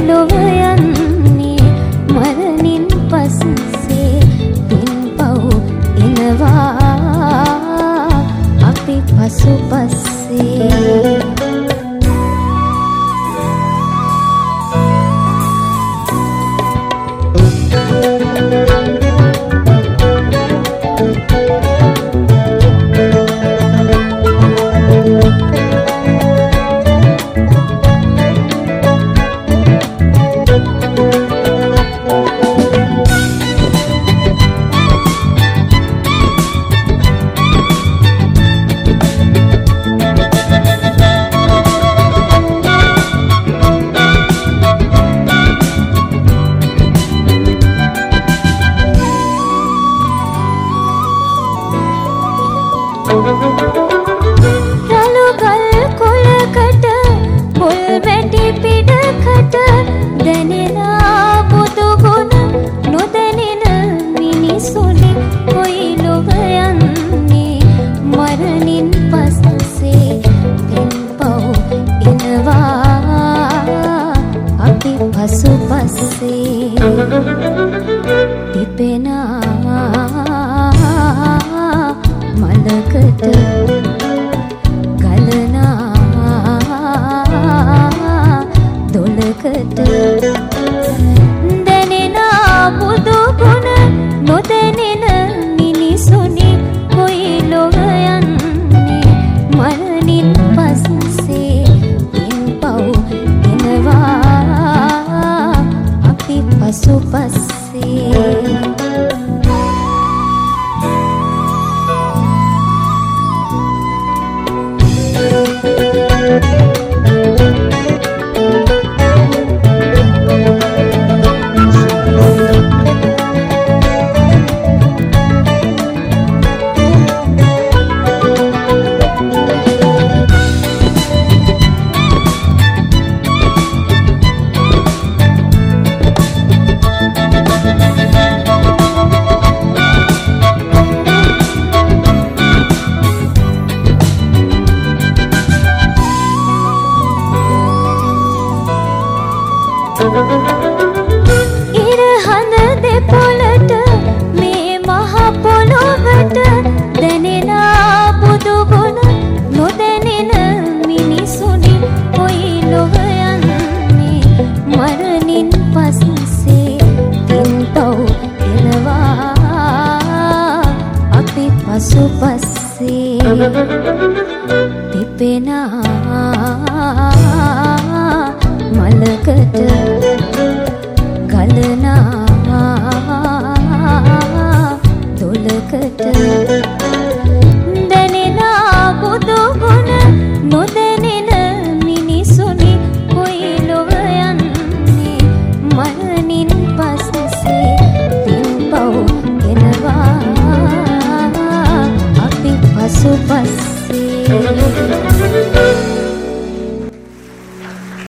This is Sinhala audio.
ලොව යන්නේ මරණින් පස්සේ පින්පව් එනවා අපි පසුපස්සේ රළුගල් කොළකට පොල් වැටි පිටකට දැනෙනා බුදු ගුණ නොදැනෙන මිනිසුනි කොයි ලොව යන්නේ මරණින් පස්සේ පින්පව් එනවා අපි පසුපස්සේ පිපෙනා මලකට ගලනා දොලකට දැනෙනා බුදු ගුණ නොදැනෙන මිනිසුනි කොයි ලොව යන්නේ මරණින් පස්සේ පින්පව් එනවා අපි පසුපස්සේ ඉරහඳ දෙපොළට මේ මහ පොළොවට දැනෙනා බුදු ගුණ නොදැනෙන මිනිසුනි කොයි ලොව යන්නේ මරණින් පස්සේ පින්පව් එනවා අපි පසුපස්සේ පිපෙනා මලකට ගලනා දොලකට දැනෙනා බුදු ගුණ නොද